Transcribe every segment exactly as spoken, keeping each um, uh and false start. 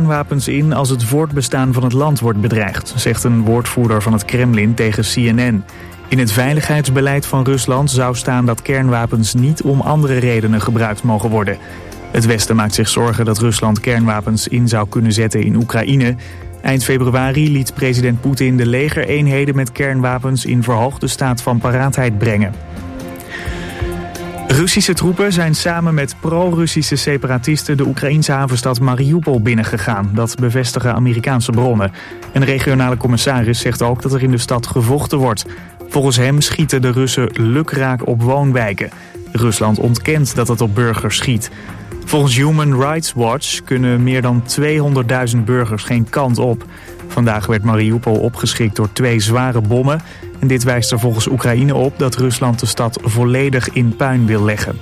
kernwapens in als het voortbestaan van het land wordt bedreigd, zegt een woordvoerder van het Kremlin tegen C N N. In het veiligheidsbeleid van Rusland zou staan dat kernwapens niet om andere redenen gebruikt mogen worden. Het Westen maakt zich zorgen dat Rusland kernwapens in zou kunnen zetten in Oekraïne. Eind februari liet president Poetin de legereenheden met kernwapens in verhoogde staat van paraatheid brengen. Russische troepen zijn samen met pro-Russische separatisten de Oekraïense havenstad Mariupol binnengegaan. Dat bevestigen Amerikaanse bronnen. Een regionale commissaris zegt ook dat er in de stad gevochten wordt. Volgens hem schieten de Russen lukraak op woonwijken. Rusland ontkent dat het op burgers schiet. Volgens Human Rights Watch kunnen meer dan tweehonderdduizend burgers geen kant op. Vandaag werd Mariupol opgeschrikt door twee zware bommen. En dit wijst er volgens Oekraïne op dat Rusland de stad volledig in puin wil leggen.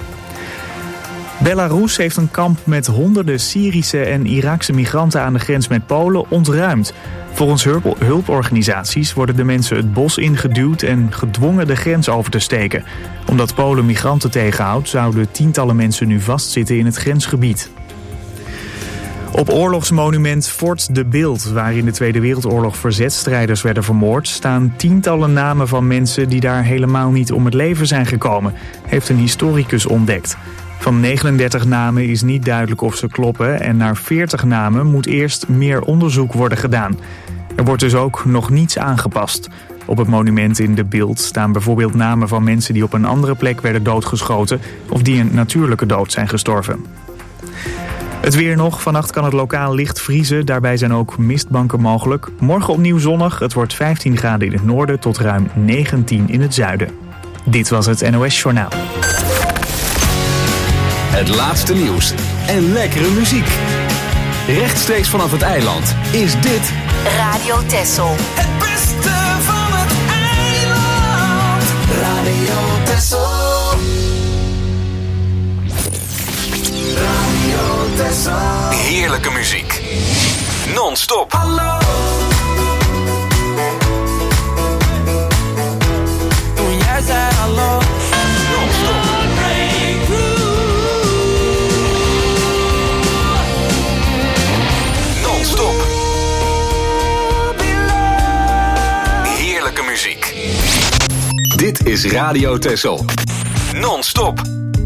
Belarus heeft een kamp met honderden Syrische en Iraakse migranten aan de grens met Polen ontruimd. Volgens hulporganisaties worden de mensen het bos ingeduwd en gedwongen de grens over te steken. Omdat Polen migranten tegenhoudt, zouden tientallen mensen nu vastzitten in het grensgebied. Op oorlogsmonument Fort de Bilt, waar in de Tweede Wereldoorlog verzetstrijders werden vermoord, staan tientallen namen van mensen die daar helemaal niet om het leven zijn gekomen, heeft een historicus ontdekt. Van negenendertig namen is niet duidelijk of ze kloppen en naar veertig namen moet eerst meer onderzoek worden gedaan. Er wordt dus ook nog niets aangepast. Op het monument in de Bilt staan bijvoorbeeld namen van mensen die op een andere plek werden doodgeschoten of die een natuurlijke dood zijn gestorven. Het weer nog. Vannacht kan het lokaal licht vriezen. Daarbij zijn ook mistbanken mogelijk. Morgen opnieuw zonnig. Het wordt vijftien graden in het noorden tot ruim negentien in het zuiden. Dit was het N O S Journaal. Het laatste nieuws en lekkere muziek. Rechtstreeks vanaf het eiland is dit Radio Texel. Het beste van het eiland. Radio Texel. Radio Texel. heerlijke muziek. Non-stop. Hallo. Toen jij zei hallo. Non-stop. Non-stop. Heerlijke muziek. Dit is Radio Texel. Non-stop.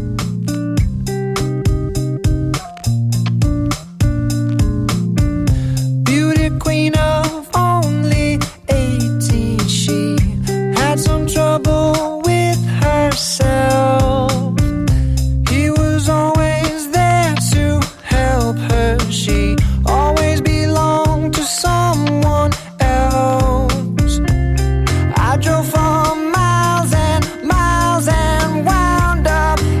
Beauty queen of only eighteen, she had some trouble with herself. He was always there to help her. She always belonged to someone else. I drove for miles and miles and wound up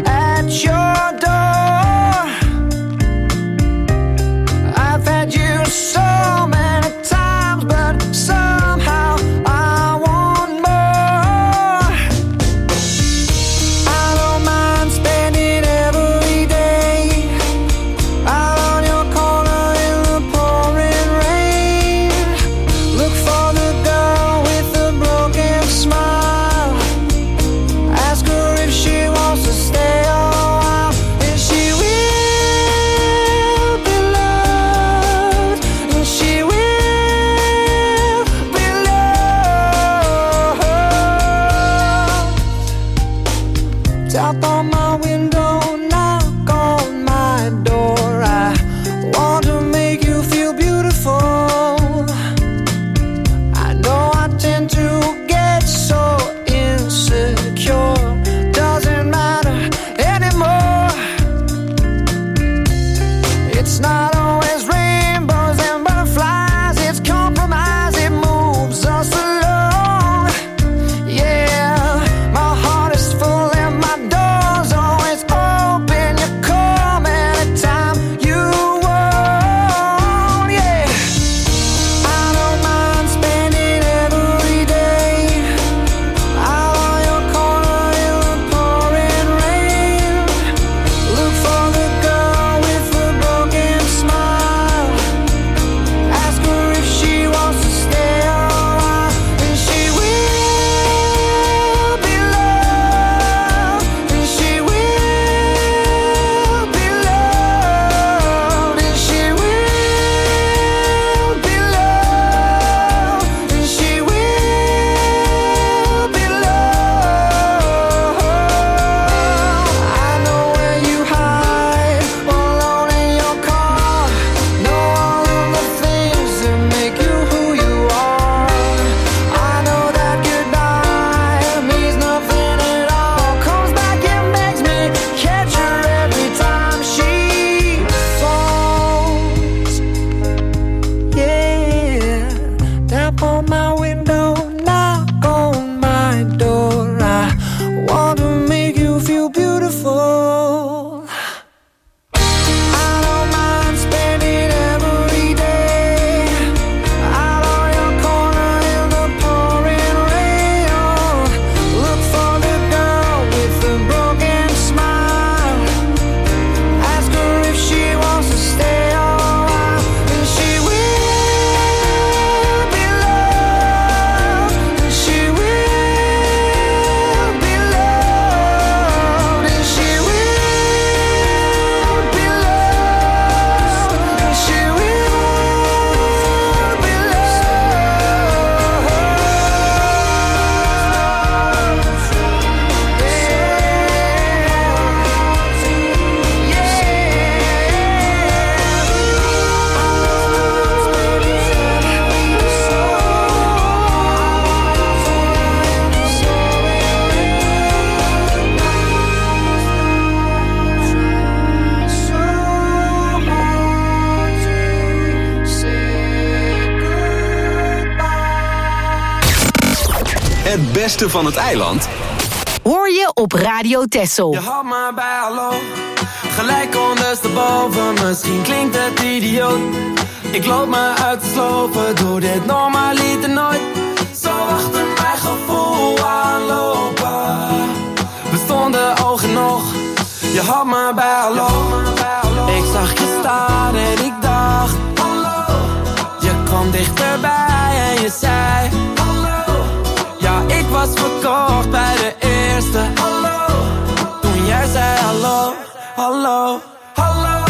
Het beste van het eiland hoor je op Radio Texel. Je had maar bij hallo, gelijk ondersteboven. Misschien klinkt het idioot. Ik loop me uit te slopen, doe dit normaliter nooit. Zo achter mijn gevoel aanlopen. We stonden oog in oog, je had maar bij hallo. Ik zag je staan en ik dacht hallo. Je kwam dichterbij en je zei hallo. Ja, ik was verkocht bij de eerste hallo. Toen jij zei hallo, hallo, hallo.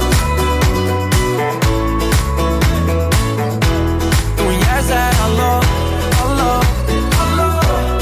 Toen jij zei hallo, hallo, hallo.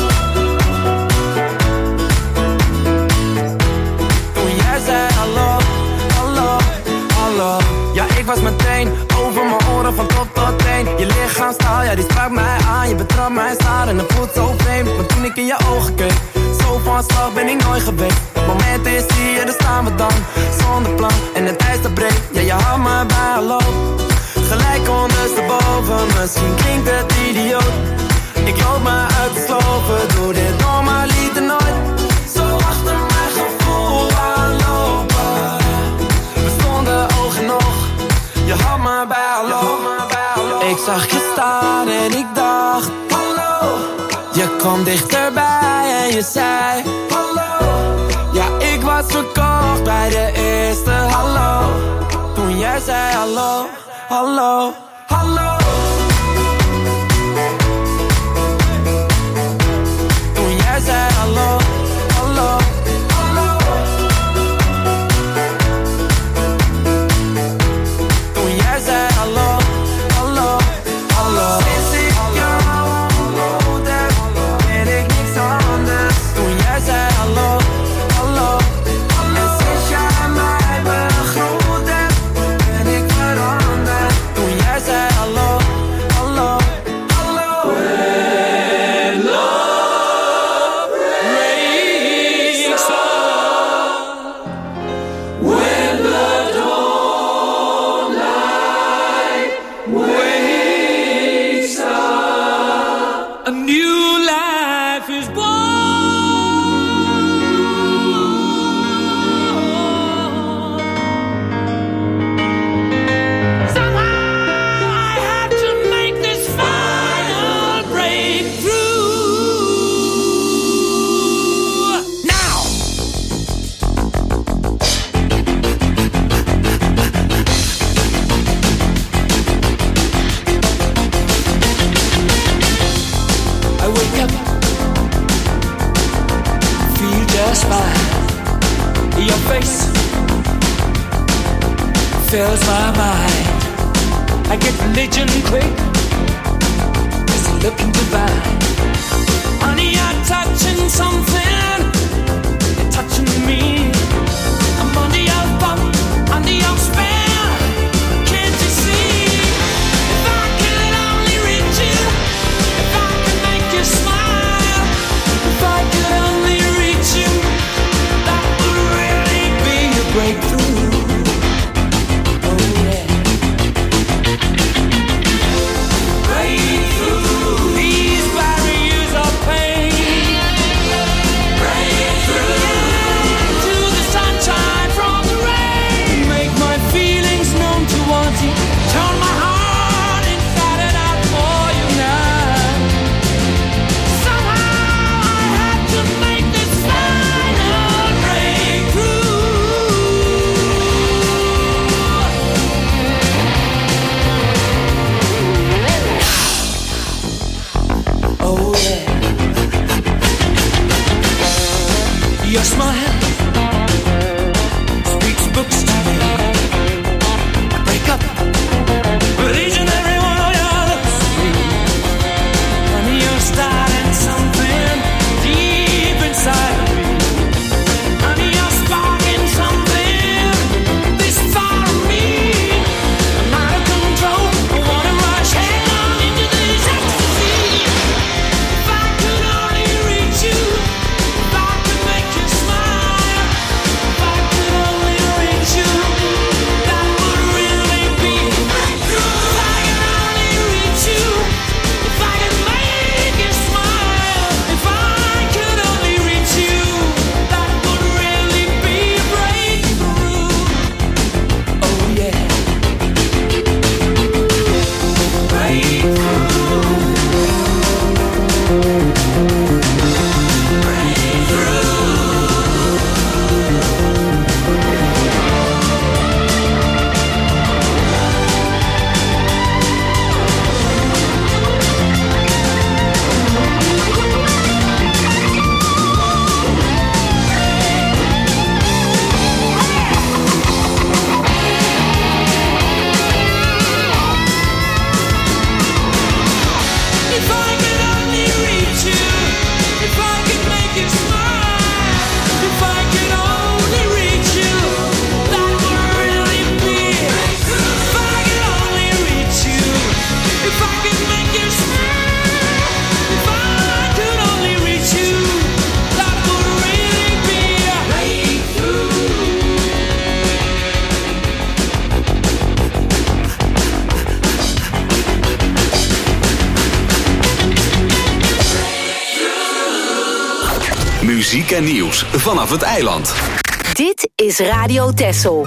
Toen jij zei hallo, hallo, hallo. Ja, ik was meteen over mijn oren van top tot teen. Je lichaamstaal, ja die sprak mij aan. Je betrapt mij staan en het voelt zo vreemd. Maar toen ik in je ogen keek, zo van slag ben ik nooit geweest. Het moment is hier, daar staan we dan. Zonder plan en het ijs dat breekt. Ja, je had me bij hallo. Gelijk ondersteboven, misschien klinkt het idioot. Ik loop me uit te slopen, doe dit normaliter nooit. Zo achter mijn gevoel aanlopen. We stonden oog in oog, je had me bij hallo. Ik zag je staan en ik dacht hallo. Je kwam dichterbij en je zei hallo. Ja, ik was verkocht bij de eerste hallo. Toen jij zei hallo, hallo, hallo. Toen jij zei hallo, hallo, hallo. Toen jij zei hallo, hallo, hallo. Sinds ik jou ontmoet heb, weet ik niks anders. Toen jij zei hallo, hallo, hallo. En sinds jij mij begroet hebt, ben ik veranderd. Toen jij zei hallo, hallo, hallo. When love breaks up, when the dawnlight wakes up, a new life is born. Somehow I have to make this final breakthrough. Now! I wake up, feel just fine. Your face fills my mind. I get religion quick, it's looking divine. Honey, you're touching something, you're touching me. I'm under your thumb, under your spell. Can't you see? If I could only reach you, if I could make you smile, if I could only reach you, that would really be a breakthrough. Oh yeah. Breakthrough. These barriers of pain muziek en nieuws vanaf het eiland. Dit is Radio Texel.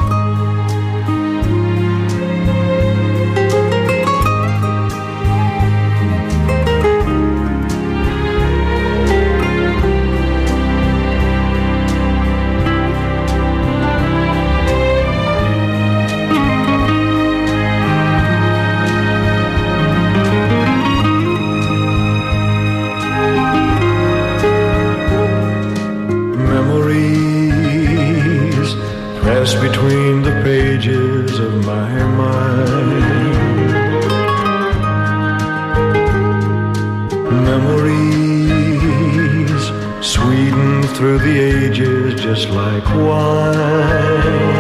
Between the pages of my mind, memories sweeten through the ages just like wine.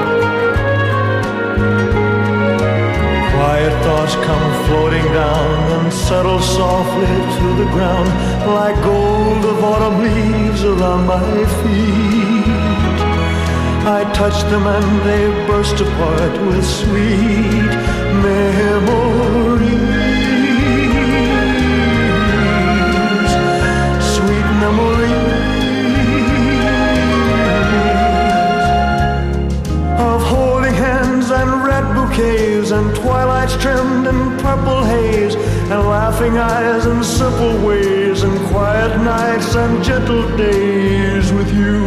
Quiet thoughts come floating down and settle softly to the ground like gold of autumn leaves around my feet. I touch them and they burst apart with sweet memories. Sweet memories of holding hands and red bouquets and twilights trimmed in purple haze and laughing eyes and simple ways and quiet nights and gentle days with you.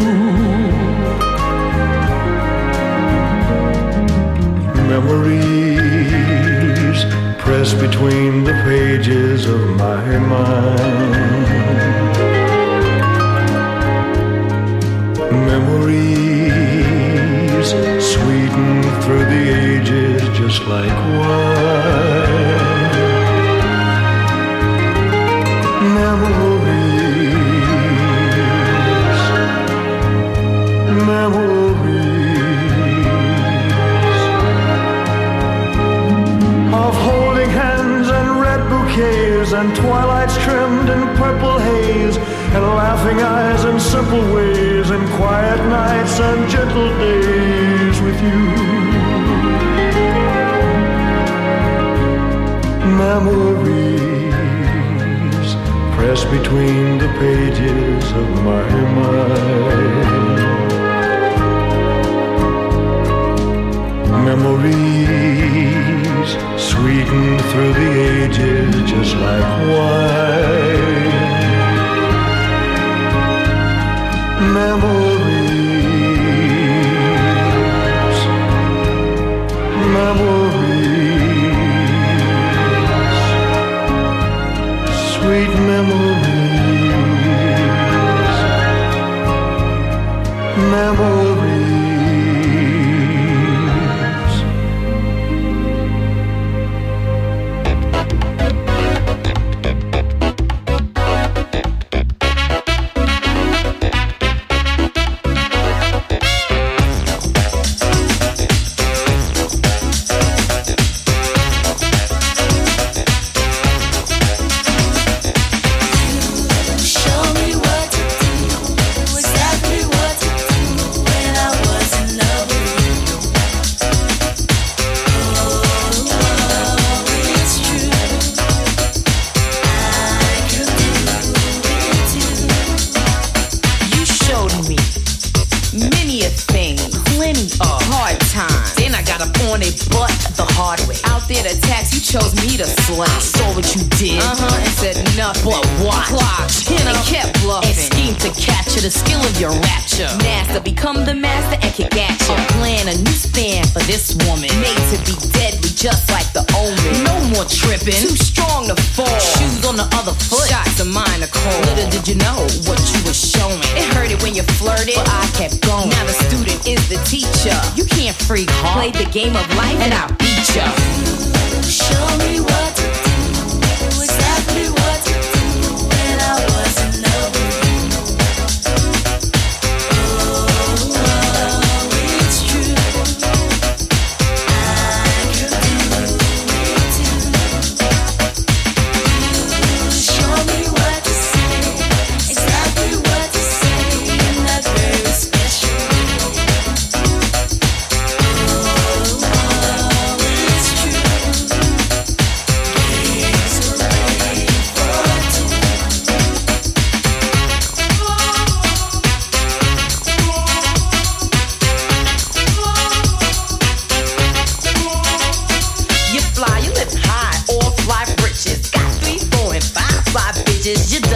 Memories pressed between the pages of my mind. Memories sweeten through the ages just like wine. Memories, memories of holding hands and red bouquets and twilights trimmed in purple haze and laughing eyes and simple ways and quiet nights and gentle days with you. Memories pressed between the pages of my mind. Memories sweeten through the ages just like wine. Memories, memories, sweet memories, memories. Too strong to fall. Shoes on the other foot. Shots of mine are cold. Little did you know what you were showing. It hurted when you flirted, but I kept going. Now the student is the teacher. You can't freak hard. Play the game of life and I'll beat ya. Show me what to do. Exactly what to do when I was in love with you. Oh, oh, it's true. I could do it too. Show me what to say, exactly what to say in that very special way. Oh, oh,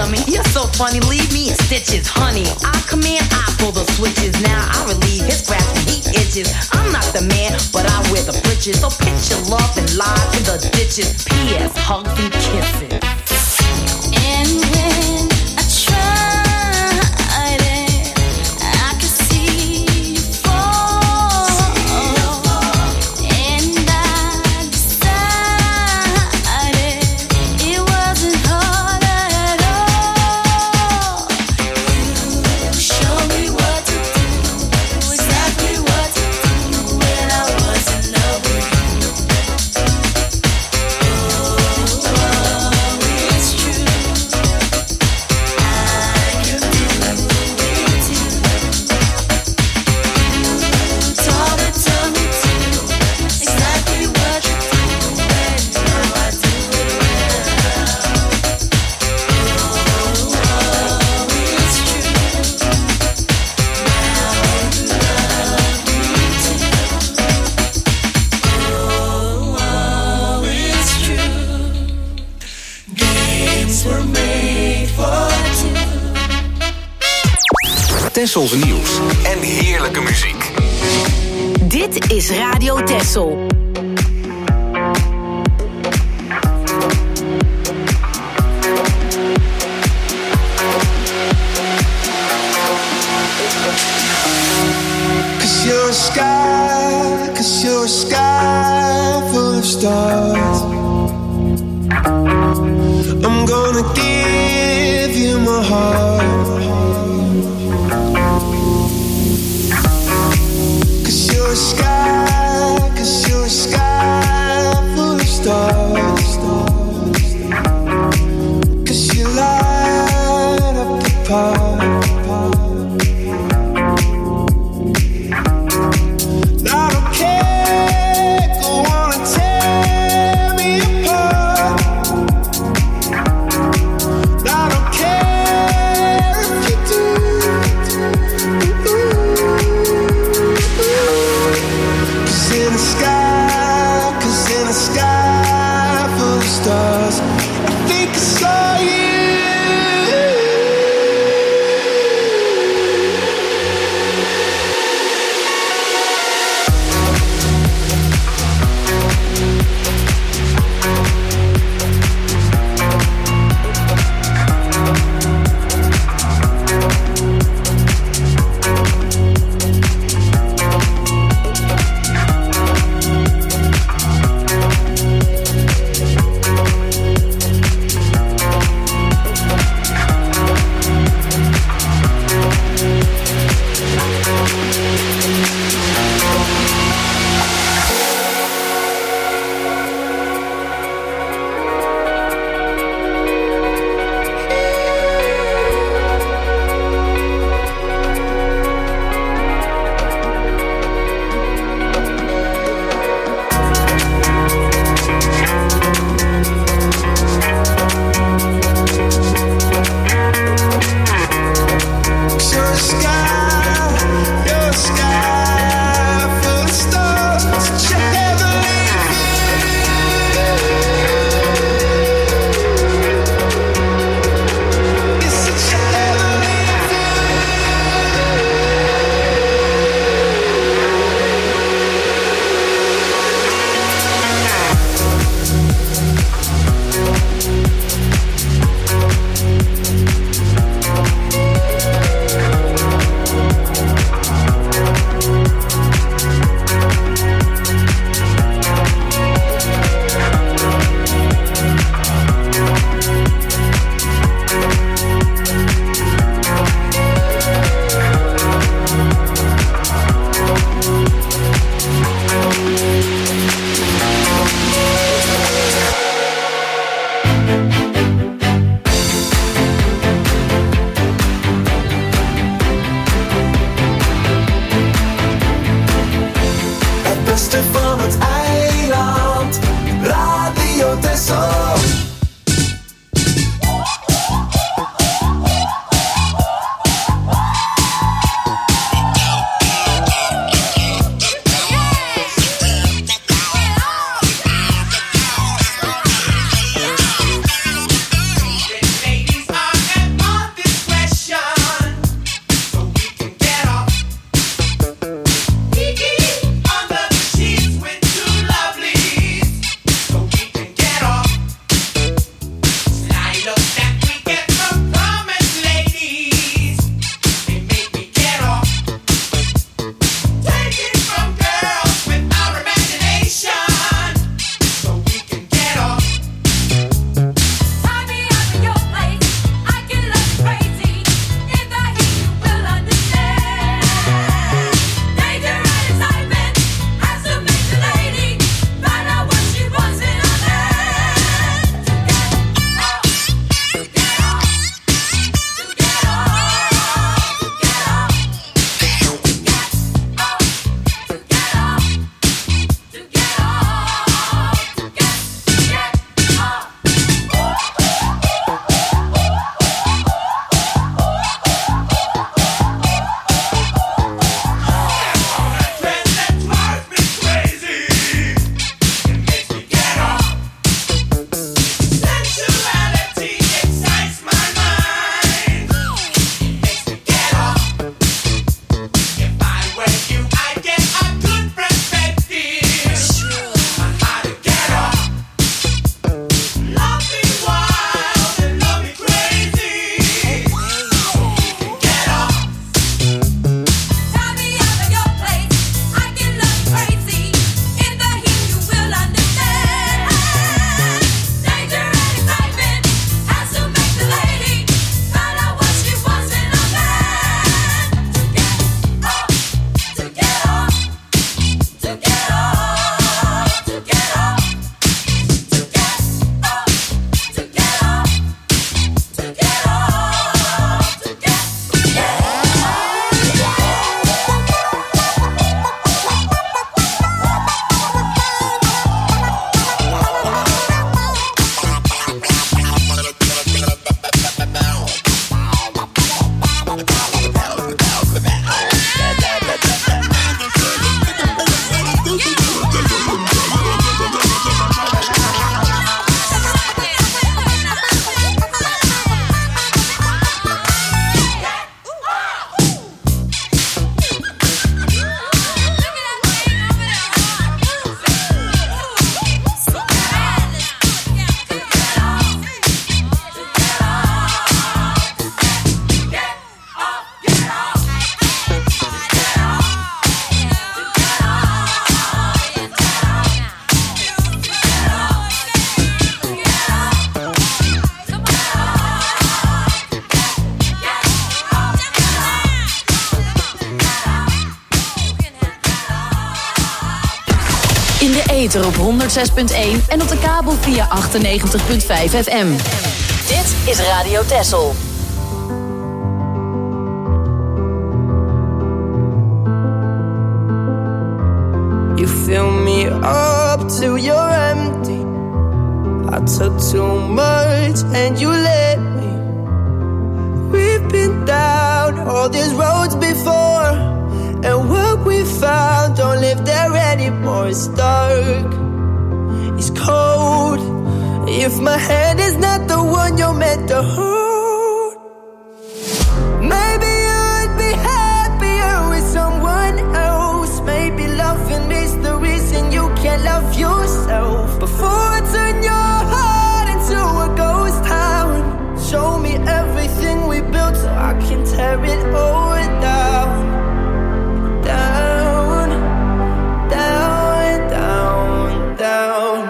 dummy. You're so funny, leave me in stitches. Honey, I come in, I pull the switches. Now I relieve his grasp and he itches. I'm not the man, but I wear the britches. So pitch your love and lie to the ditches. P S. Hugs and kisses. And when I tried it, I could see you fall. And I decided it wasn't hard at all. You showed me what to do, exactly what to do when I was in love with you. Oh, it's true. I can do it too. You taught it to me too, exactly what to do, and now I do it well. Oh, it's true. Now you love me too. Oh, it's true. Games were made for two. Tessels nieuws en heerlijke muziek. Dit is Radio Tessel. Cause you're a sky, cause you're a sky full of stars. I'm gonna give you my heart. Cause you're a sky, cause you're a sky full of stars. Cause you light up the park. I don't care, go on and tear me apart. I don't care if you do. Cause in the sky, cause in the sky full of stars, I think I saw you. You're a sky, you're a sky full of stars. Such a heavenly view. It's such a heavenly Het beste van het eiland, Radio Tessel. Ladies are ether op honderd zes punt één en op de kabel via achtennegentig punt vijf F M. Dit is Radio Texel. You fill me up till you're empty. I took too much and you let me. We've been down all these roads before, and what we found don't live there anymore. It's dark, it's cold. If my hand is not the one you're meant to hold, maybe you'd be happier with someone else. Maybe loving is the reason you can't love yourself. Before I turn your heart into a ghost town, show me everything we built so I can tear it all down. Down, down, down, down.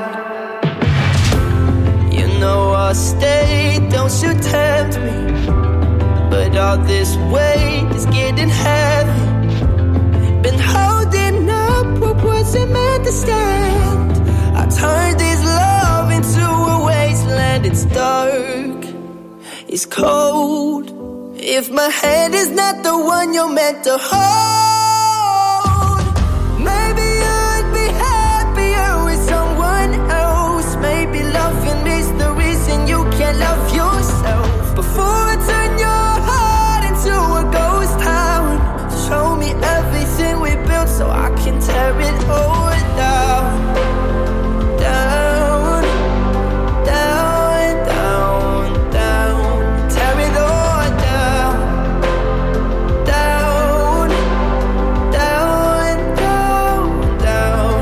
You know I'll stay, don't you tempt me. But all this weight is getting heavy. Been holding up what wasn't meant to stand. I turned this love into a wasteland. It's dark, it's cold. If my hand is not the one you're meant to hold, maybe you'd be happier with someone else. Maybe loving is the reason you can't love yourself. Before I turn your heart into a ghost town, show me everything we built so I can tear it all down. Down, down, down, down. Tear it all down. Down, down, down, down.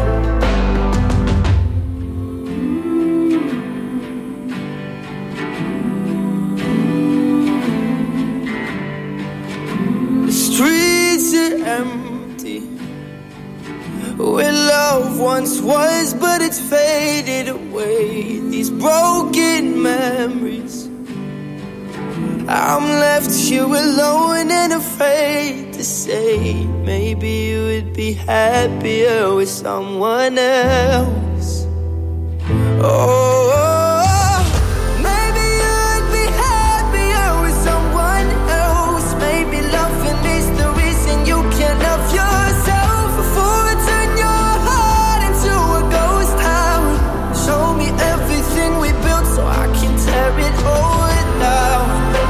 The streets are empty where love once was, but it's faded away. These broken memories, I'm left here alone and afraid to say, maybe you would be happier with someone else. Oh, maybe you'd be happier with someone else. Maybe loving is the reason you can't love yourself. Before I turn your heart into a ghost town, show me everything we built so I can tear it all down.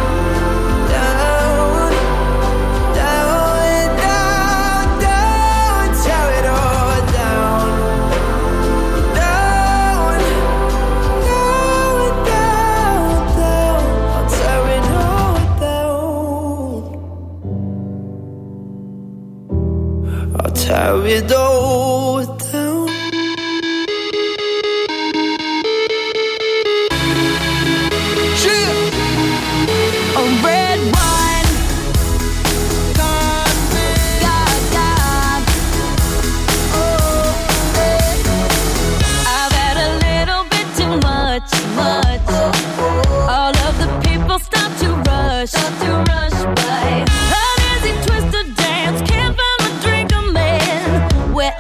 Down, down, down, down. Tear it all down. Down, down, down, down. I'll tear it all down. I'll tear it all down. A red wine, God, God, God. Oh, I've had a little bit too much, much. All of the people stop to rush, stop to rush by. An easy twist to dance, can't find my drink, a man. Where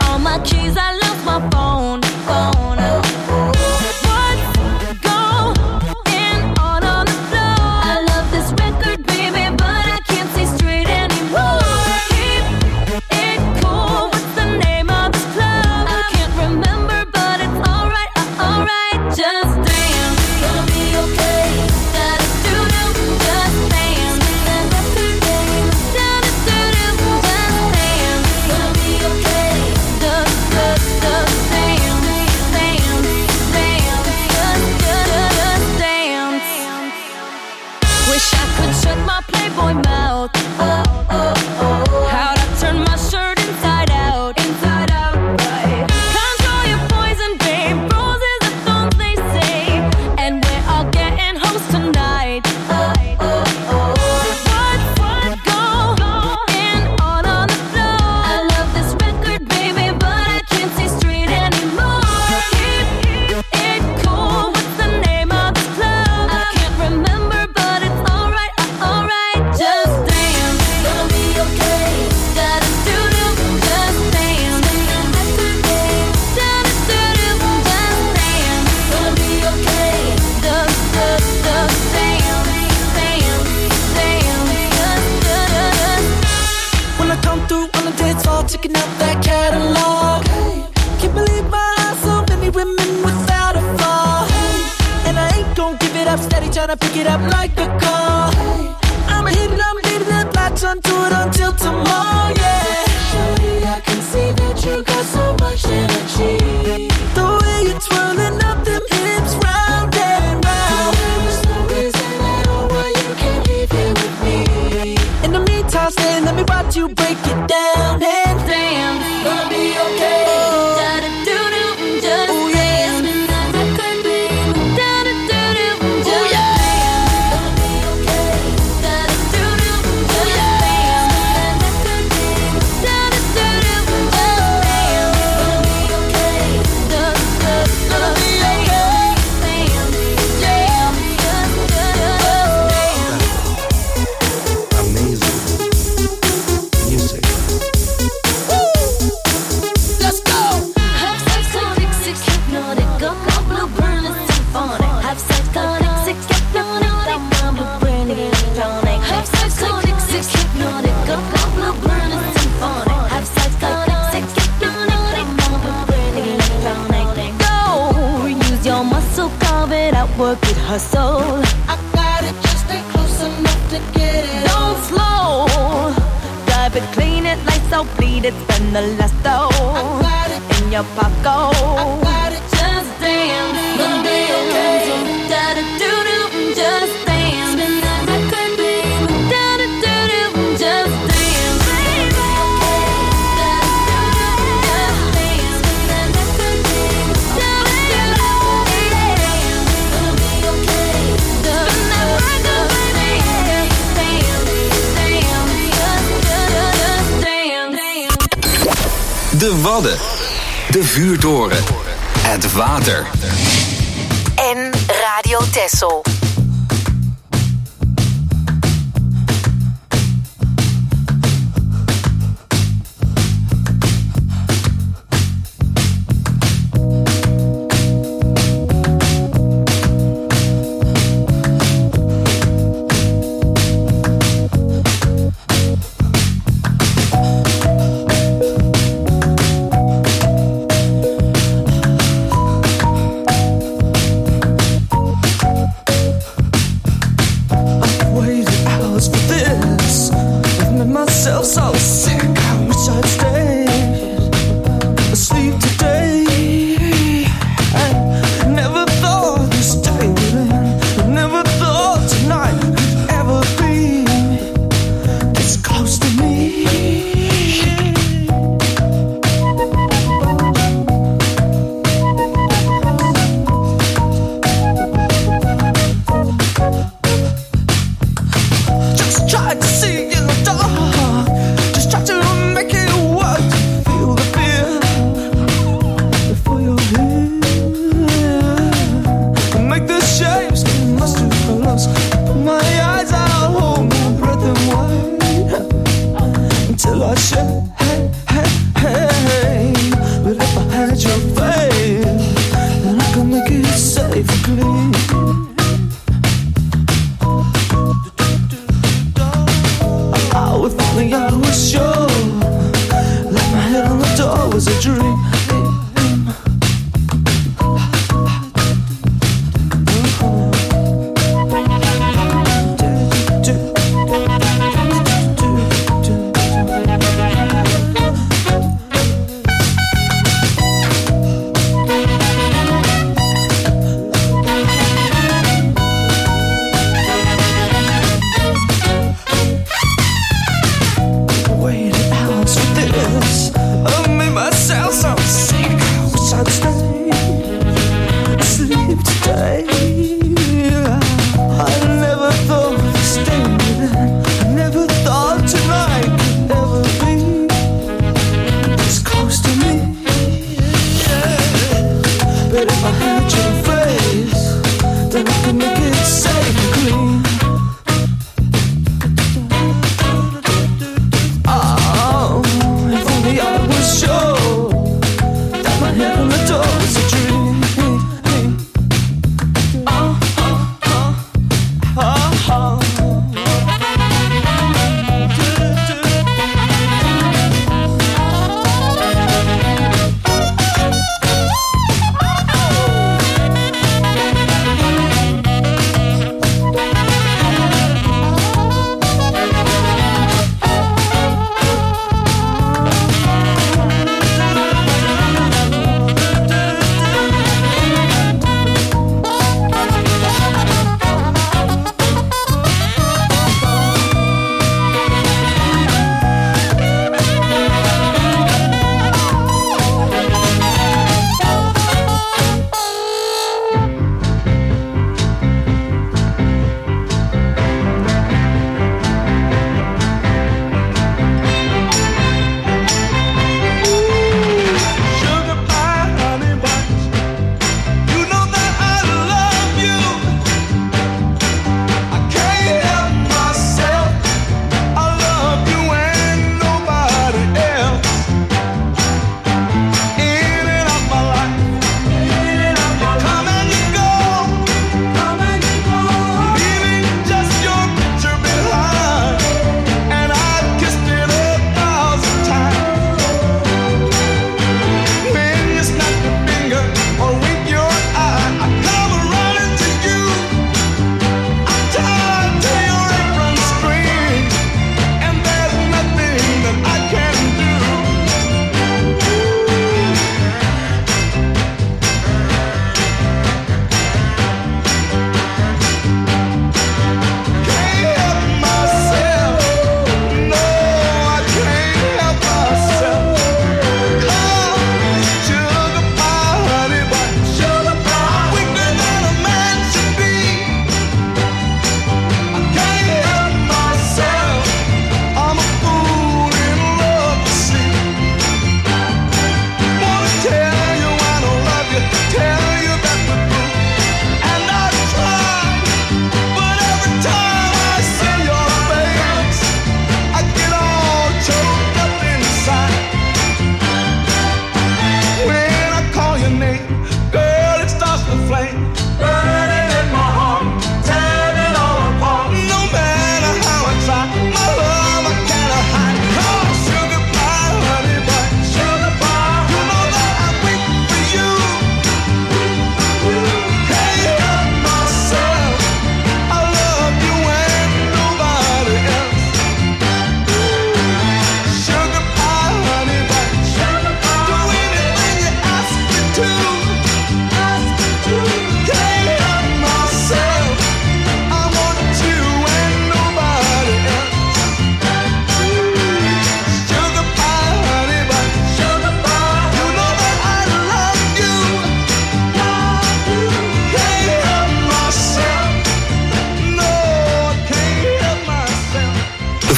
gotta pick it up like a call. I'ma hit it, I'ma hit it, and latch onto it until tomorrow, yeah. Shorty, I can see that you got so much energy. The way you're twirling up them hips round and round. There's no reason at all why you can't leave here with me. In the meantime, stay, let me watch you break it down. And damn, gonna be okay. Oh. Da-da-doo-doo, just oh, yeah. Work it, hustle. I got it, just stay close enough to get it. Don't slow. Drive it, clean it, lights out, bleed it, spend the last dough. I got it in your pocket. I got it, just dance. Gonna be okay. Da da do do, just dance. Spin that record, baby. Da da do do, just dance, baby. Da da do do, just dance. Spin that record, baby. Da da do do. De Wadden, de vuurtoren, het water en Radio Texel.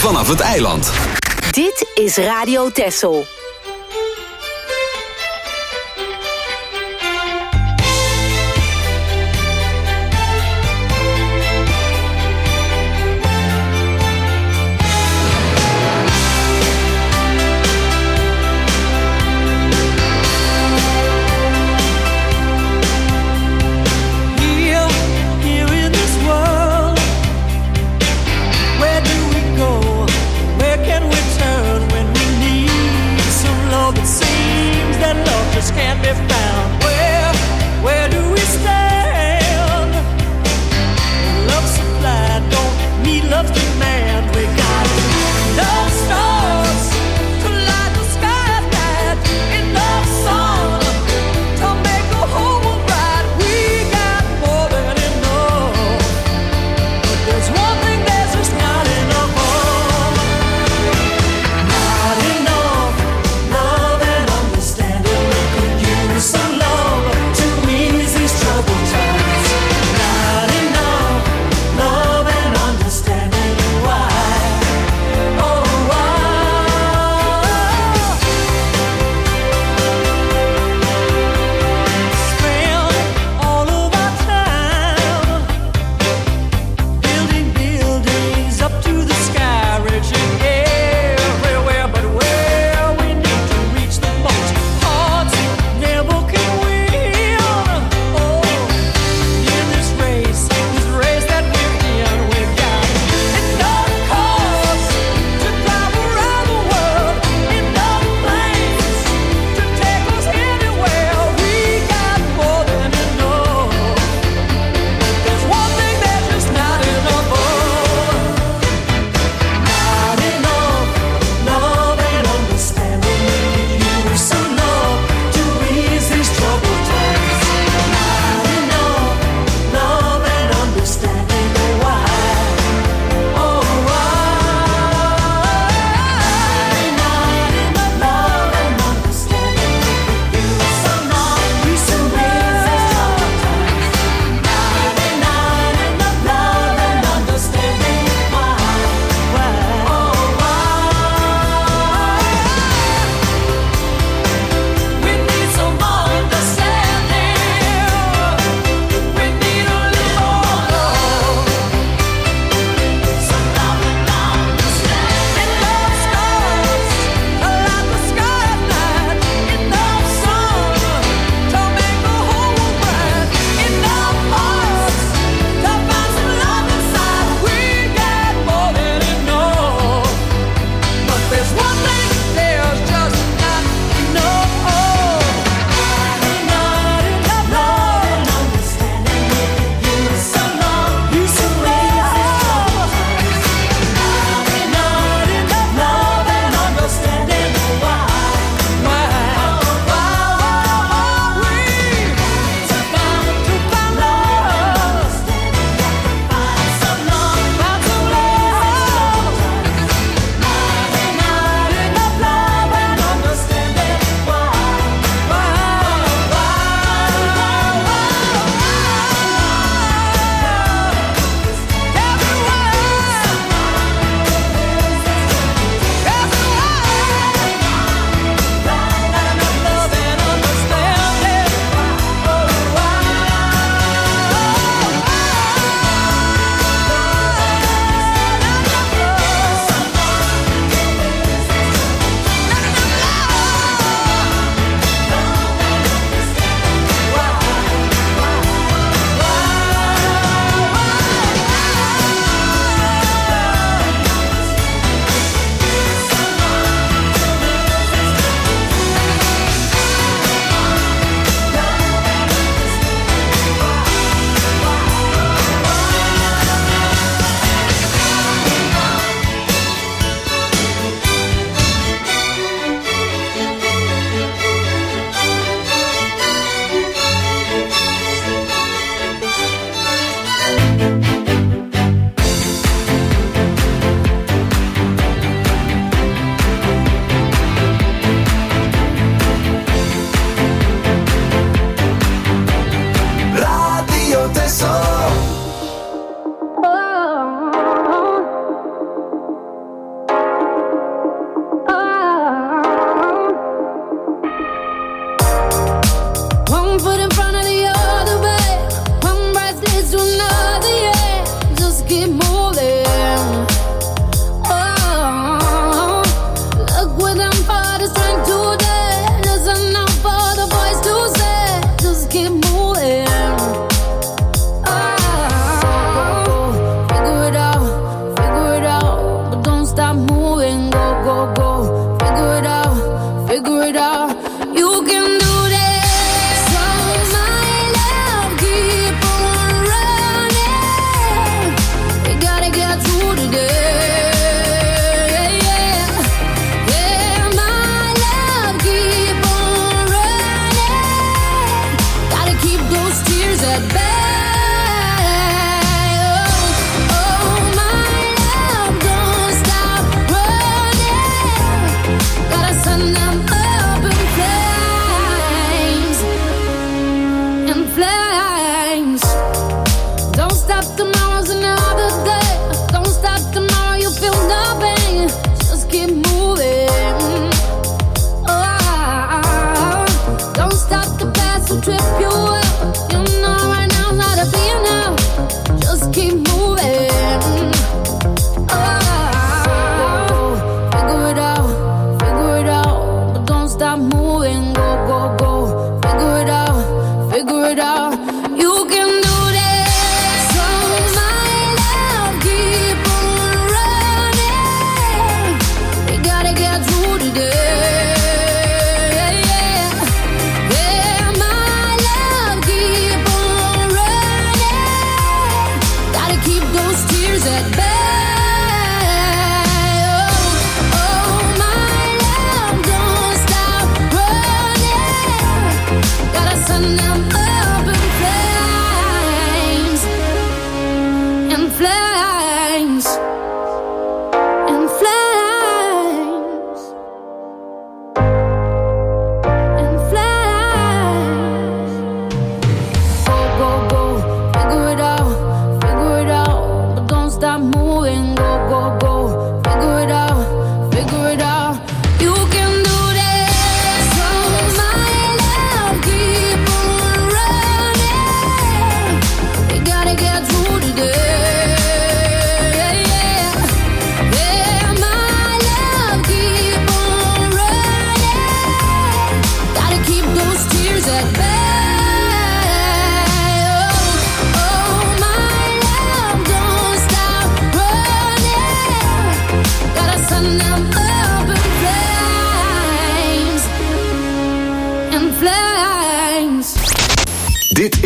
vanaf het eiland. Dit is Radio Texel. Where do we go? Where can we turn when we need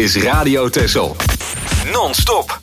is Radio Texel. Non-stop.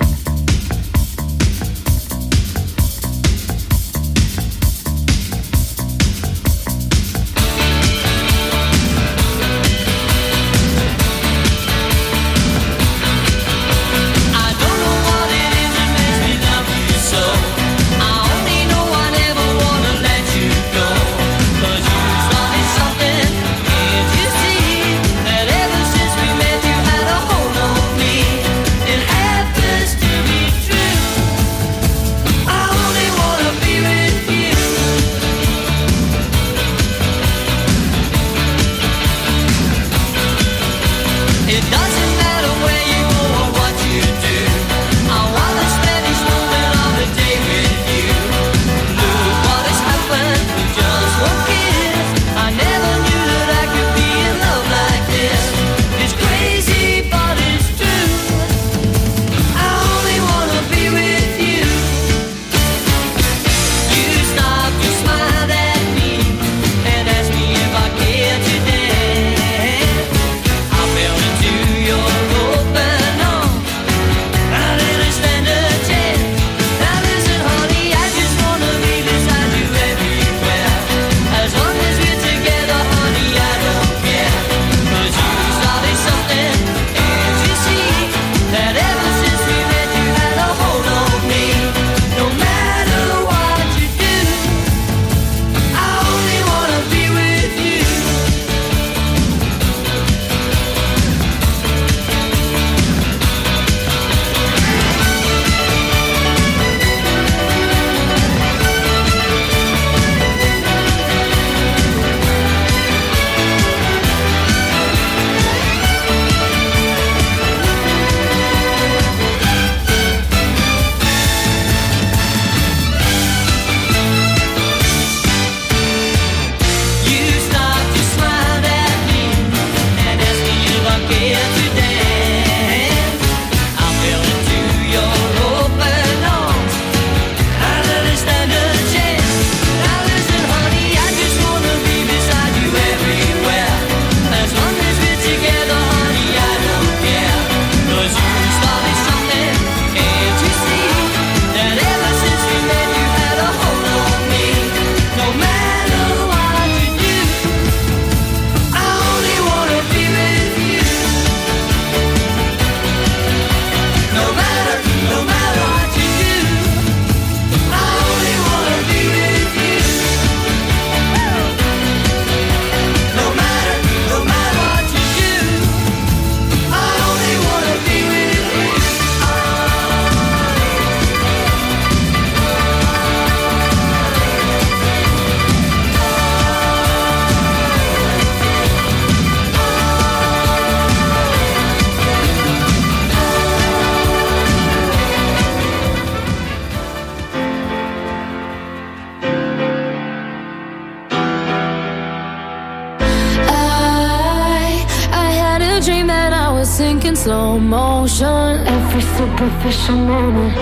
Slow motion, every superficial moment.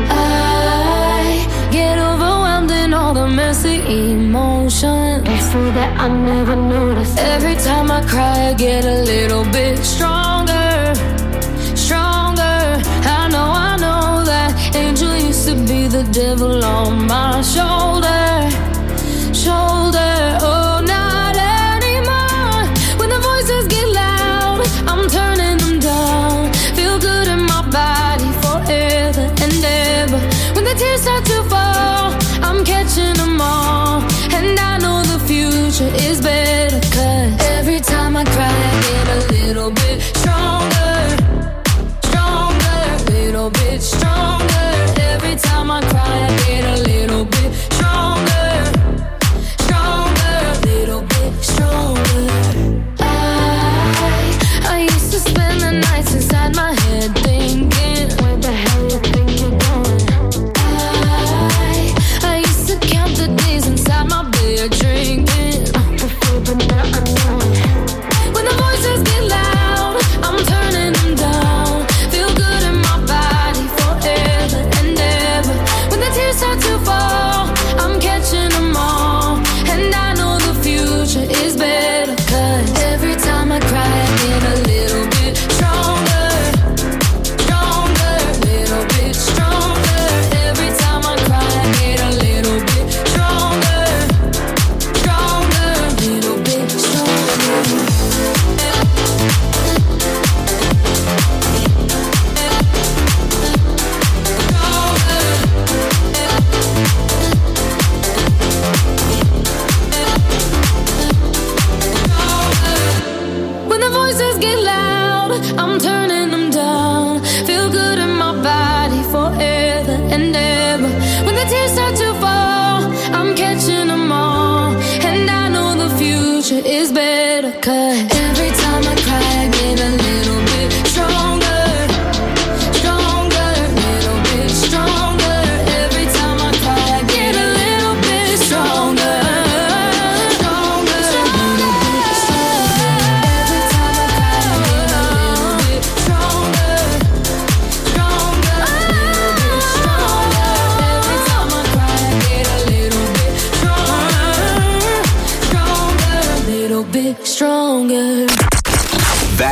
I get overwhelmed in all the messy emotions, so that I never notice. Every time I cry, I get a little bit stronger, stronger. I know, I know that angel used to be the devil on my shoulder, shoulder. Oh, not anymore. When the voices get loud, I'm turning them down. Feel good in my body forever and ever. When the tears start to fall, I'm catching them all. And I know the future is better, 'cause every time I cry, I get a little bit stronger, stronger, little bit stronger. Every time I cry, I get a little bit stronger, stronger.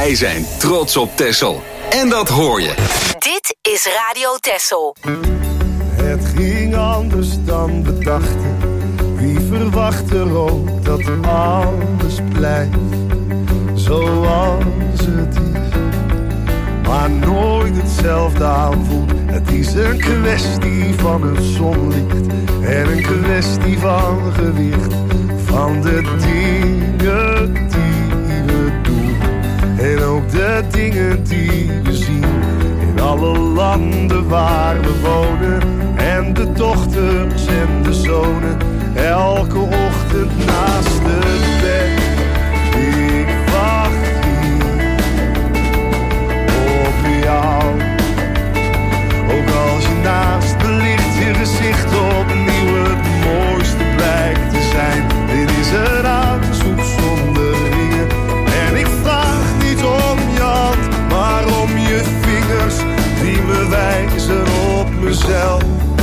Wij zijn trots op Texel. En dat hoor je. Dit is Radio Texel. Het ging anders dan we dachten. Wie verwacht er ook dat alles blijft zoals het is, maar nooit hetzelfde aanvoelt. Het is een kwestie van het zonlicht en een kwestie van gewicht, van de dingen die we doen en ook de dingen die we zien in alle landen waar we wonen. En de dochters en de zonen elke ochtend naast het bed. Ik wacht hier op jou. Ook als je naast me ligt, je gezicht opnieuw het mooiste blijkt te zijn. Dit is een aanzoek zonder ringen. En ik vraag niet om je hand, maar om je vingers die me wijzen op mezelf.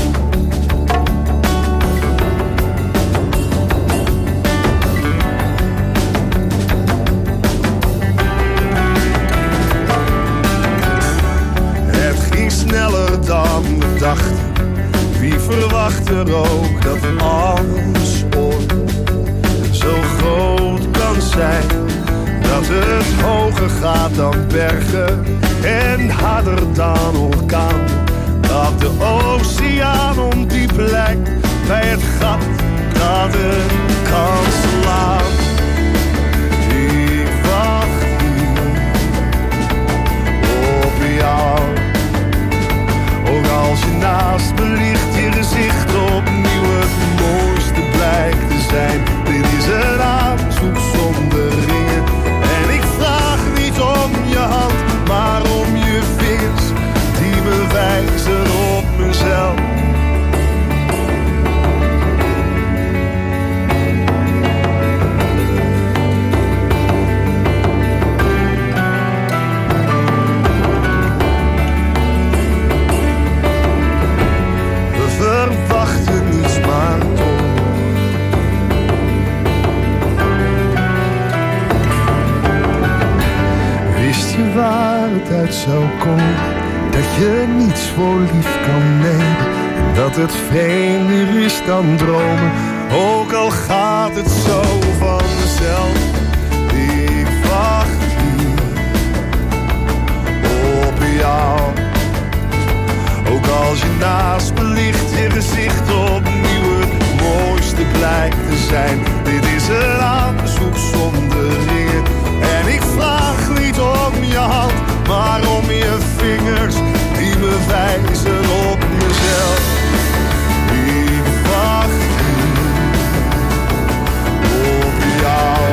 Sneller dan we dachten. Wie verwacht er ook dat alles ooit zo groot kan zijn, dat het hoger gaat dan bergen en harder dan orkaan, dat de oceaan ondiep lijkt bij het gat dat het kan slaan. Ik wacht hier op jou. Ook als je naast me ligt, je gezicht opnieuw het mooiste blijkt te zijn. Dit is een aanzoek zonder ringen. En ik vraag niet om je hand, maar om je vingers die me wijzen op mezelf. Verwachten niets maar toch. Wist je waar het uit zou komen, dat je niets voor lief kan nemen, en dat het vreemder is dan dromen, ook al gaat het zo van mezelf. Ik wacht hier op jou. Ook als je naast me ligt, je gezicht opnieuw het mooiste blijkt te zijn. Dit is een aanzoek zonder ringen. En ik vraag niet om je hand, maar om je vingers die me wijzen op mezelf. Ik wacht op jou.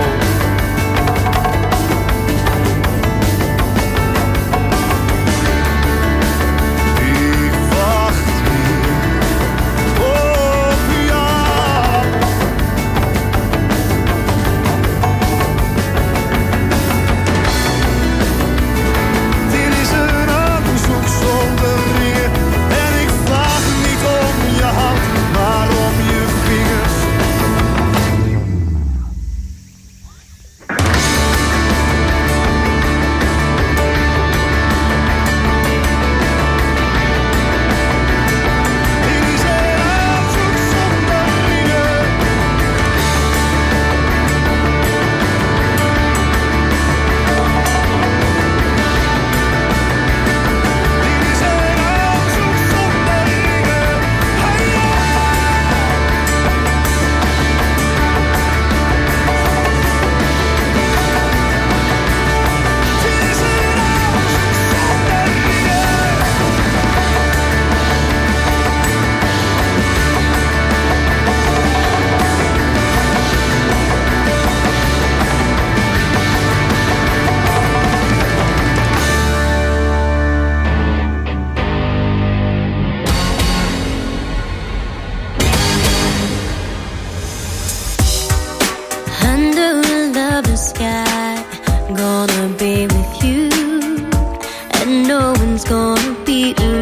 Gonna be with you, and no one's gonna beat you.